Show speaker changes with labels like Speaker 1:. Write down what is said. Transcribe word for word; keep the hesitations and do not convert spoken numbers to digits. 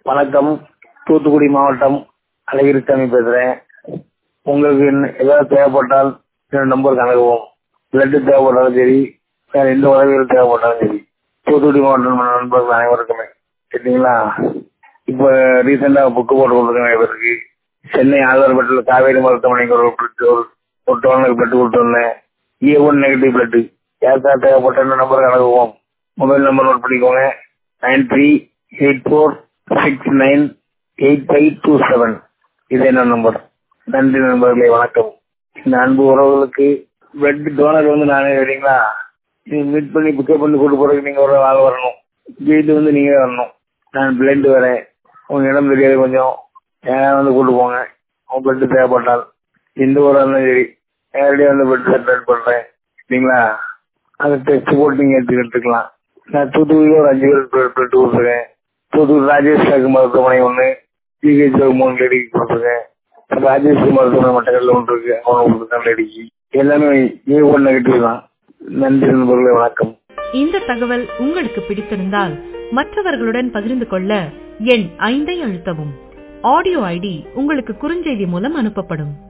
Speaker 1: வணக்கம். தூத்துக்குடி மாவட்டம் அழகிரிசாமி பேசுறேன். உங்களுக்கு என்ன ஏதாவது தேவைப்பட்டால் என்னோட நம்பருக்கு அணுகுவோம். பிளட்டு தேவைப்பட்டாலும் சரி, வேற எந்த உதவிகள் தேவைப்பட்டாலும் சரி, தூத்துக்குடி மாவட்டம் நண்பர்கள் அனைவருக்குமே சரிங்களா. இப்போ ரீசெண்டா புக்கு போட்டு கொடுத்துருக்கேன் இவருக்கு. சென்னை ஆழ்வார்பேட்டையில் காவேரி மருத்துவமனைக்கு ஒரு ஒரு டோனர் பிளட் கொடுத்து வந்தேன். ஏ ஒன் நெகட்டிவ் பிளட் யாருக்காக தேவைப்பட்ட என்ன நம்பருக்கு அணுகுவோம். மொபைல் நம்பர் நோட் பண்ணிக்கோங்க. Nine three eight four six nine eight five two seven. இது என்ன நம்பர். நன்றி நண்பர்களே, வணக்கம். இந்த அன்பு உறவுகளுக்கு பிளட் டோனர் வந்து நானே சரிங்களா. நீங்க மீட் பண்ணி பிக்கப் பண்ணி கூட்டு போறதுக்கு நீங்க ஒரு ஆள் வரணும். வீட்டு வந்து நீங்க வரணும். நான் பிளட் வரேன், உங்க இடம் தெரியாது, கொஞ்சம் ஏன் வந்து கூட்டு போங்க. உங்க பிளட் தேவைப்பட்டால் எந்த ஊராக இருந்தாலும் சரி, நேரடியாக வந்து பிளட் செப்பரேட் பண்றேன் சரிங்களா. அதை டெஸ்ட் போட்டு நீங்க எடுத்துக்கலாம். நான் தூத்துக்குடியில் ஒரு அஞ்சு பேர் பிளட் கொடுத்துருக்கேன். தூத்துக்குடி ராஜேஷ் சாக்கு மருத்துவமனை ஒன்று, ஜிஹெச் மூணு லேடிக்கு கொடுத்துருக்கேன். ராஜேஷ் மருத்துவமனை மட்டக்கல்ல ஒன்று இருக்கு, அவனை கொடுத்துருக்கேன் லேடிக்கு. எல்லாமே ஏ ஒன் நெகட்டிவ் தான். நன்றி நண்பர்களே, வணக்கம்.
Speaker 2: இந்த தகவல் உங்களுக்கு பிடித்திருந்தால் மற்றவர்களுடன் பகிர்ந்து கொள்ள எண் ஐந்தை அழுத்தவும். ஆடியோ ஐடி உங்களுக்கு குறுஞ்செய்தி மூலம் அனுப்பப்படும்.